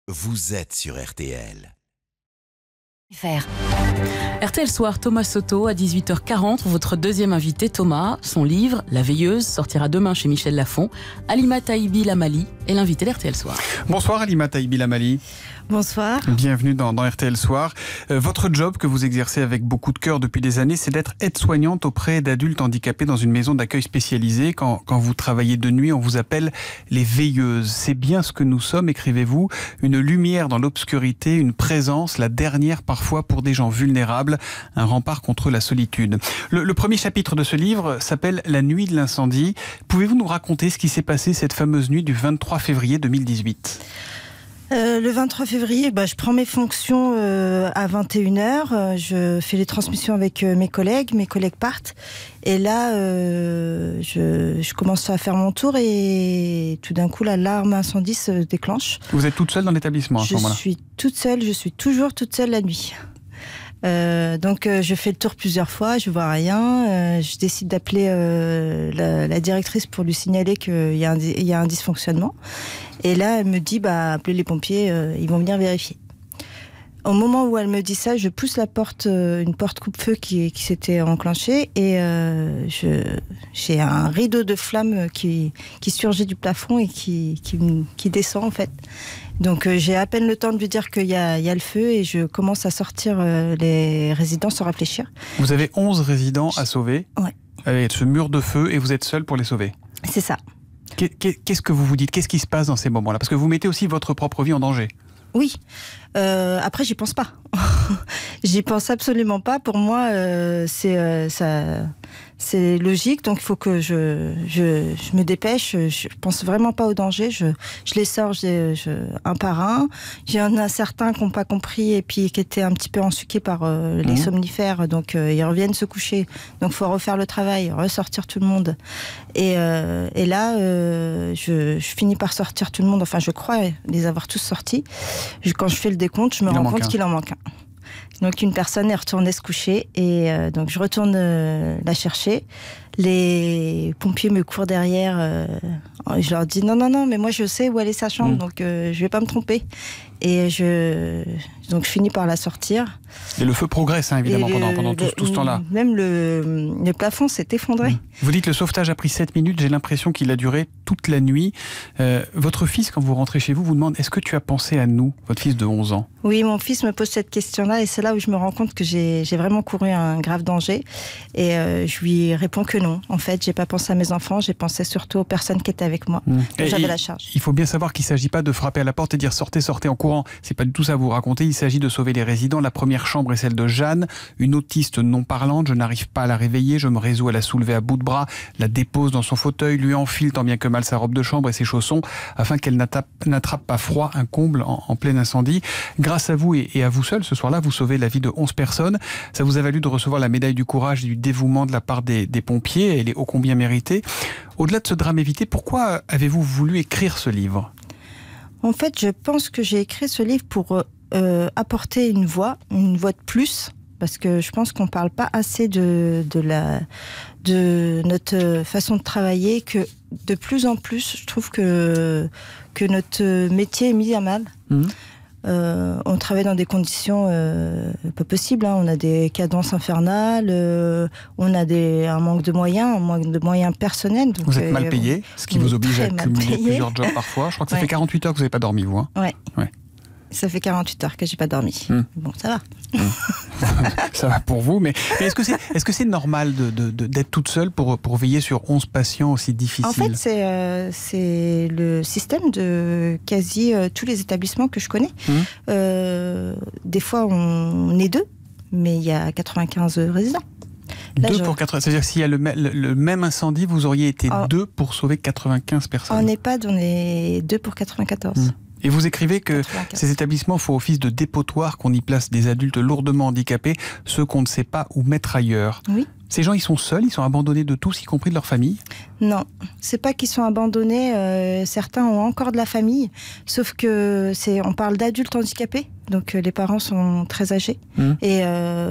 Vous êtes sur RTL. RTL Soir, Thomas Soto à 18h40. Votre deuxième invité, Thomas. Son livre, La Veilleuse, sortira demain chez Michel Lafon. Halima Taïbi Lamali est l'invité d'RTL Soir. Bonsoir Halima Taïbi Lamali. Bonsoir. Bienvenue dans RTL Soir. Votre job que vous exercez avec beaucoup de cœur depuis des années, c'est d'être aide-soignante auprès d'adultes handicapés dans une maison d'accueil spécialisée. Quand vous travaillez de nuit, on vous appelle les veilleuses. C'est bien ce que nous sommes, écrivez-vous. Une lumière dans l'obscurité, une présence, la dernière parfois pour des gens vulnérables, un rempart contre la solitude. Le premier chapitre de ce livre s'appelle La nuit de l'incendie. Pouvez-vous nous raconter ce qui s'est passé cette fameuse nuit du 23 février 2018 ? Le 23 février, je prends mes fonctions à 21h. Je fais les transmissions avec mes collègues partent. Et là, je commence à faire mon tour et tout d'un coup, l'alarme incendie se déclenche. Vous êtes toute seule dans l'établissement à ce moment-là ? Je suis toute seule, je suis toujours toute seule la nuit. Donc je fais le tour plusieurs fois, je vois rien. Je décide d'appeler la directrice pour lui signaler qu'il y a un dysfonctionnement. Et là, elle me dit, appelez les pompiers, ils vont venir vérifier. Au moment où elle me dit ça, je pousse la porte, une porte coupe-feu qui s'était enclenchée, et j'ai un rideau de flammes qui surgit du plafond et qui descend en fait. Donc j'ai à peine le temps de lui dire qu'il y a le feu, et je commence à sortir les résidents sans réfléchir. Vous avez 11 résidents à sauver, ouais, avec ce mur de feu, et vous êtes seule pour les sauver. C'est ça. Qu'est-ce que vous vous dites ? Qu'est-ce qui se passe dans ces moments-là ? Parce que vous mettez aussi votre propre vie en danger. Oui. Après, j'y pense pas. J'y pense absolument pas. Pour moi, c'est logique. Donc, il faut que je me dépêche. Je pense vraiment pas au danger. Je les sors un par un. Il y en a certains qui n'ont pas compris et puis qui étaient un petit peu ensuqués par les somnifères. Donc, ils reviennent se coucher. Donc, il faut refaire le travail, ressortir tout le monde. Et là, je finis par sortir tout le monde. Enfin, je crois les avoir tous sortis. Quand je fais le décompte, je me rends compte qu'il en manque un. Donc une personne est retournée se coucher, et donc je retourne la chercher. Les pompiers me courent derrière. Je leur dis non, mais moi je sais où elle est sa chambre, donc je vais pas me tromper. Et donc je finis par la sortir. Et le feu progresse évidemment pendant tout ce temps-là. Même le plafond s'est effondré. Vous dites le sauvetage a pris 7 minutes, j'ai l'impression qu'il a duré toute la nuit. Votre fils, quand vous rentrez chez vous, vous demande: est-ce que tu as pensé à nous, votre fils de 11 ans ? Oui, mon fils me pose cette question-là, et c'est là où je me rends compte que j'ai vraiment couru un grave danger. Et je lui réponds que non. En fait, j'ai pas pensé à mes enfants, j'ai pensé surtout aux personnes qui étaient avec moi. J'avais la charge. Il faut bien savoir qu'il ne s'agit pas de frapper à la porte et dire sortez en courant. C'est pas du tout ça à vous raconter. Il s'agit de sauver les résidents. La première chambre est celle de Jeanne, une autiste non parlante. Je n'arrive pas à la réveiller. Je me résous à la soulever à bout de bras, la dépose dans son fauteuil, lui enfile tant bien que mal sa robe de chambre et ses chaussons afin qu'elle n'attrape pas froid, un comble en plein incendie. Grâce à vous et à vous seul, ce soir-là, vous sauvez la vie de 11 personnes. Ça vous a valu de recevoir la médaille du courage et du dévouement de la part des pompiers. Elle est ô combien méritée. Au-delà de ce drame évité, pourquoi avez-vous voulu écrire ce livre ? En fait, je pense que j'ai écrit ce livre pour apporter une voix de plus, parce que je pense qu'on ne parle pas assez de notre façon de travailler, que de plus en plus, je trouve que notre métier est mis à mal. On travaille dans des conditions pas possibles. On a des cadences infernales, on a un manque de moyens personnels. Donc, vous êtes mal payé, ce qui vous oblige à cumuler plusieurs jobs parfois. Je crois que ça fait 48 heures que vous n'avez pas dormi, vous. Ouais. Ça fait 48 heures que j'ai pas dormi. Bon, ça va. Ça va pour vous, mais est-ce que c'est normal d'être toute seule pour veiller sur 11 patients aussi difficiles ? En fait, c'est le système de quasi tous les établissements que je connais. Des fois, on est 2, mais il y a 95 résidents. Là, 2 pour 80, c'est-à-dire que s'il y a le même incendie, vous auriez été 2 pour sauver 95 personnes. En EHPAD, on est 2 pour 94. Et vous écrivez que 95. Ces établissements font office de dépotoir, qu'on y place des adultes lourdement handicapés, ceux qu'on ne sait pas où mettre ailleurs. Oui. Ces gens, ils sont seuls, ils sont abandonnés de tous, y compris de leur famille ? Non, c'est pas qu'ils sont abandonnés. Certains ont encore de la famille, sauf que on parle d'adultes handicapés. donc les parents sont très âgés. Et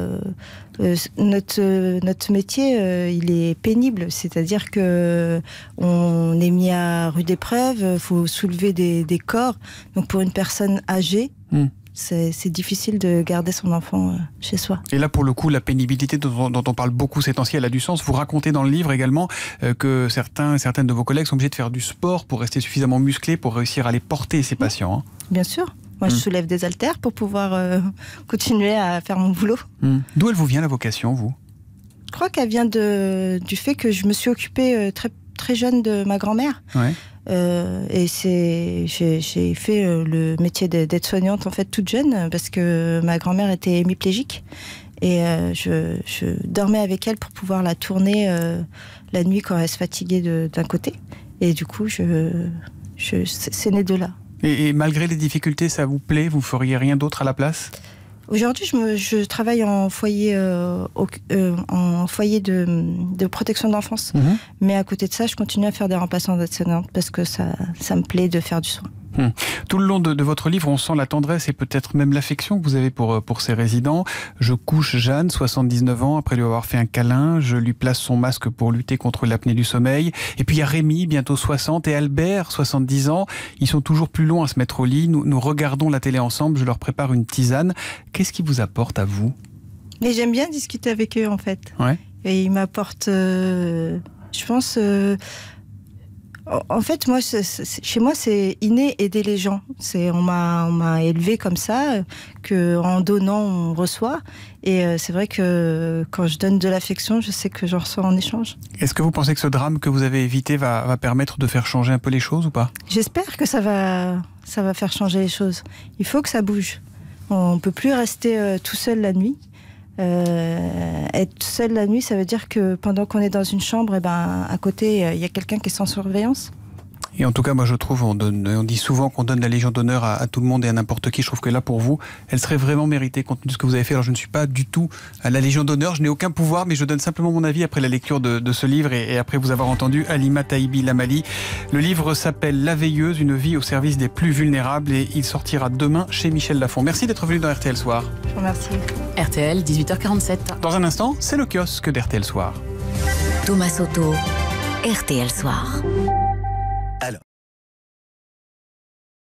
notre métier, il est pénible, c'est-à-dire que on est mis à rude épreuve, faut soulever des corps. Donc pour une personne âgée, c'est difficile de garder son enfant chez soi. Et là, pour le coup, la pénibilité dont on parle beaucoup ces temps-ci, elle a du sens. Vous racontez dans le livre également que certains et certaines de vos collègues sont obligés de faire du sport pour rester suffisamment musclés pour réussir à les porter, ces patients. Bien sûr. Moi, je soulève des haltères pour pouvoir continuer à faire mon boulot. D'où elle vous vient, la vocation, vous ? Je crois qu'elle vient du fait que je me suis occupée très jeune de ma grand-mère. Ouais. Et j'ai fait le métier d'aide-soignante en fait toute jeune parce que ma grand-mère était hémiplégique et je dormais avec elle pour pouvoir la tourner la nuit quand elle se fatiguait d'un côté. Et du coup, c'est né de là. Et malgré les difficultés, ça vous plaît ? Vous feriez rien d'autre à la place ? Aujourd'hui, je travaille en foyer, de protection d'enfance. Mais à côté de ça, je continue à faire des remplaçants d'aide-soignante parce que ça me plaît de faire du soin. Tout le long de votre livre, on sent la tendresse et peut-être même l'affection que vous avez pour ces résidents. Je couche Jeanne, 79 ans, après lui avoir fait un câlin. Je lui place son masque pour lutter contre l'apnée du sommeil. Et puis il y a Rémi, bientôt 60, et Albert, 70 ans. Ils sont toujours plus longs à se mettre au lit. Nous regardons la télé ensemble. Je leur prépare une tisane. Qu'est-ce qui vous apporte à vous ? Mais j'aime bien discuter avec eux, en fait. Ouais. Et ils m'apportent, je pense... En fait, moi, chez moi, c'est inné aider les gens. On m'a élevé comme ça, que en donnant, on reçoit. Et c'est vrai que quand je donne de l'affection, je sais que j'en reçois en échange. Est-ce que vous pensez que ce drame que vous avez évité va permettre de faire changer un peu les choses ou pas ? J'espère que ça va faire changer les choses. Il faut que ça bouge. On ne peut plus rester tout seul la nuit. Être seul la nuit, ça veut dire que pendant qu'on est dans une chambre, à côté, il y a quelqu'un qui est sans surveillance. Et en tout cas, moi je trouve, on dit souvent qu'on donne la Légion d'honneur à tout le monde et à n'importe qui. Je trouve que là, pour vous, elle serait vraiment méritée compte tenu de ce que vous avez fait. Alors je ne suis pas du tout à la Légion d'honneur, je n'ai aucun pouvoir, mais je donne simplement mon avis après la lecture de ce livre et après vous avoir entendu Halima Taïbi Lamali. Le livre s'appelle La Veilleuse, une vie au service des plus vulnérables et il sortira demain chez Michel Lafon. Merci d'être venu dans RTL Soir. Je vous remercie. RTL, 18h47. Dans un instant, c'est le kiosque d'RTL Soir. Thomas Soto, RTL Soir.